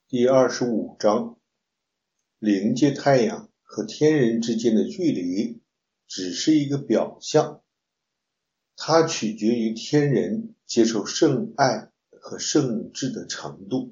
第25章，灵界太阳和天人之间的距离只是一个表象，它取决于天人接受圣爱和圣智的程度。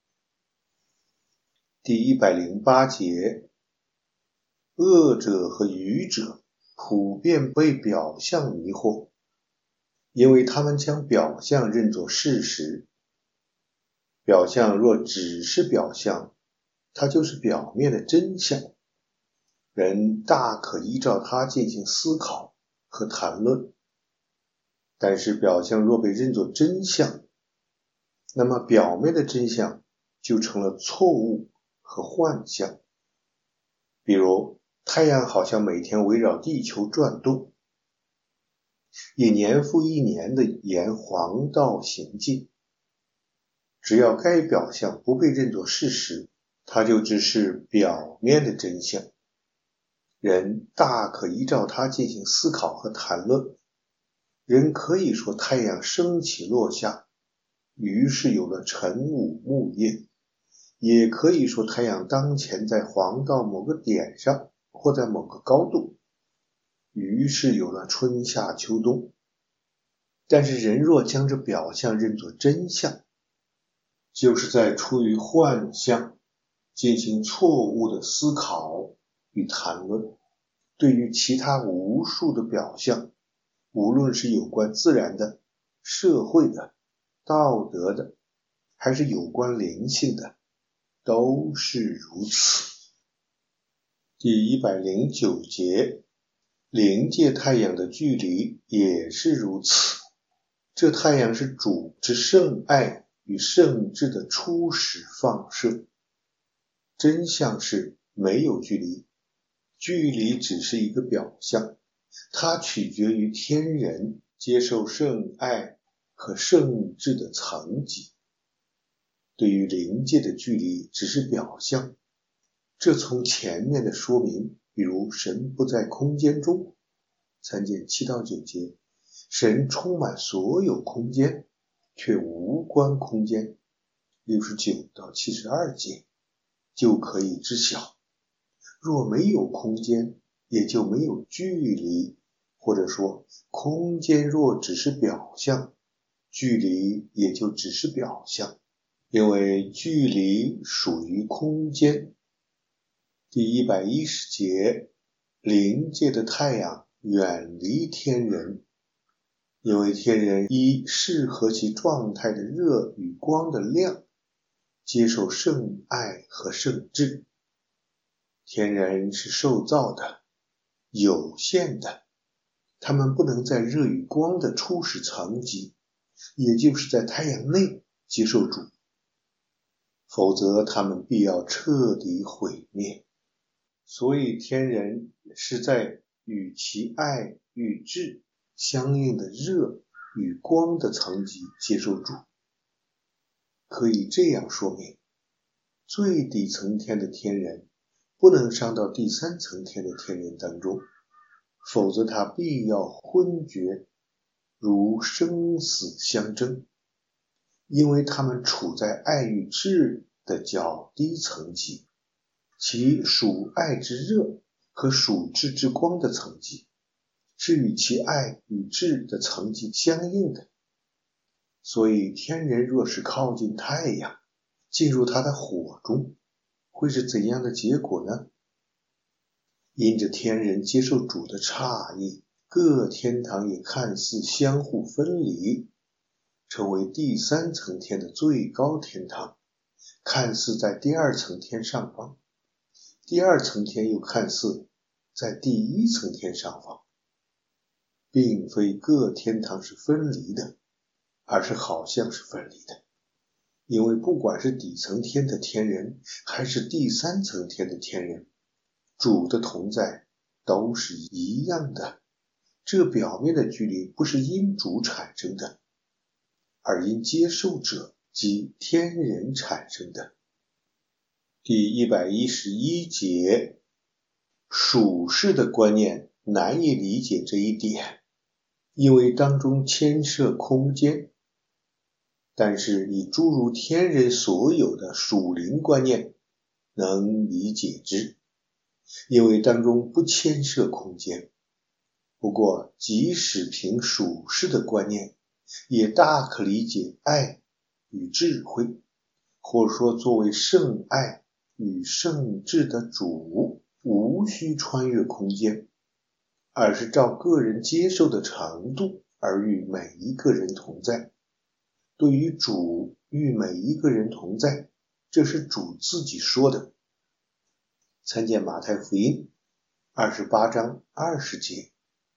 第108节，恶者和愚者普遍被表象迷惑，因为他们将表象认作事实。表象若只是表象，它就是表面的真相，人大可依照它进行思考和谈论。但是表象若被认作真相，那么表面的真相就成了错误和幻象。比如太阳好像每天围绕地球转动，也年复一年地沿黄道行进。只要该表象不被认作事实，它就只是表面的真相，人大可依照它进行思考和谈论。人可以说太阳升起落下，于是有了晨午暮夜，也可以说太阳当前在黄道某个点上或在某个高度，于是有了春夏秋冬。但是人若将这表象认作真相，就是在出于幻象进行错误的思考与谈论。对于其他无数的表象，无论是有关自然的、社会的、道德的，还是有关灵性的，都是如此。第109节，灵界太阳的距离也是如此。这太阳是主之圣爱与圣智的初始放射。真相是没有距离，距离只是一个表象，它取决于天人接受圣爱和圣智的层级。对于灵界的距离只是表象，这从前面的说明，比如神不在空间中，参见7到9节，神充满所有空间，却无关空间，69到72节就可以知晓。若没有空间，也就没有距离，或者说空间若只是表象，距离也就只是表象，因为距离属于空间。第110节，灵界的太阳远离天人，因为天人依适合其状态的热与光的量接受圣爱和圣智。天人是受造的、有限的，他们不能在热与光的初始层级，也就是在太阳内接受主，否则他们必要彻底毁灭。所以天人是在与其爱与智相应的热与光的层级接受主。可以这样说明，最底层天的天人不能上到第3层天的天人当中，否则他必要昏厥，如生死相争，因为他们处在爱与智的较低层级，其属爱之热和属智之光的层级是与其爱与智的层级相应的。所以天人若是靠近太阳，进入它的火中，会是怎样的结果呢？因着天人接受主的差异，各天堂也看似相互分离，成为第3层天的最高天堂，看似在第2层天上方，第2层天又看似在第1层天上方，并非各天堂是分离的，而是好像是分离的。因为不管是底层天的天人，还是第3层天的天人，主的同在都是一样的。这表面的距离不是因主产生的，而因接受者即天人产生的。第111节，属世的观念难以理解这一点，因为当中牵涉空间。 但是以诸如天人所有的属灵观念能理解之，因为当中不牵涉空间。不过即使凭属世的观念，也大可理解爱与智慧，或说作为圣爱与圣智的主，无需穿越空间，而是照个人接受的程度而与每一个人同在。对于主与每一个人同在，这是主自己说的。参见马太福音28章20节。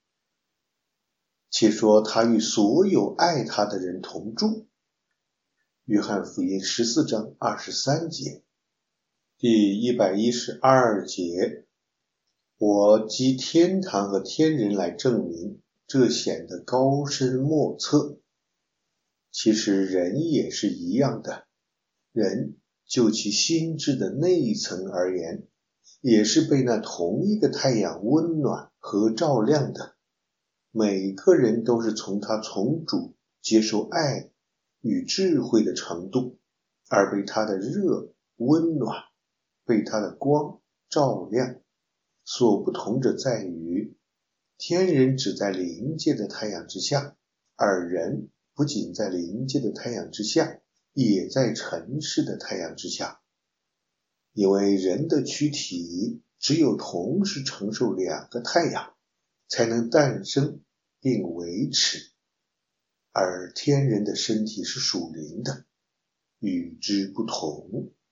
且说他与所有爱他的人同住。约翰福音14章23节。第112节，我藉天堂和天人来证明，这显得高深莫测。其实人也是一样的，人就其心智的内层而言，也是被那同一个太阳温暖和照亮的。每个人都是从他从主接受爱与智慧的程度，而被他的热温暖，被他的光照亮。所不同者在于，天人只在灵界的太阳之下，而人不仅在灵界的太阳之下，也在尘世的太阳之下。因为人的躯体只有同时承受两个太阳，才能诞生并维持，而天人的身体是属灵的，与之不同。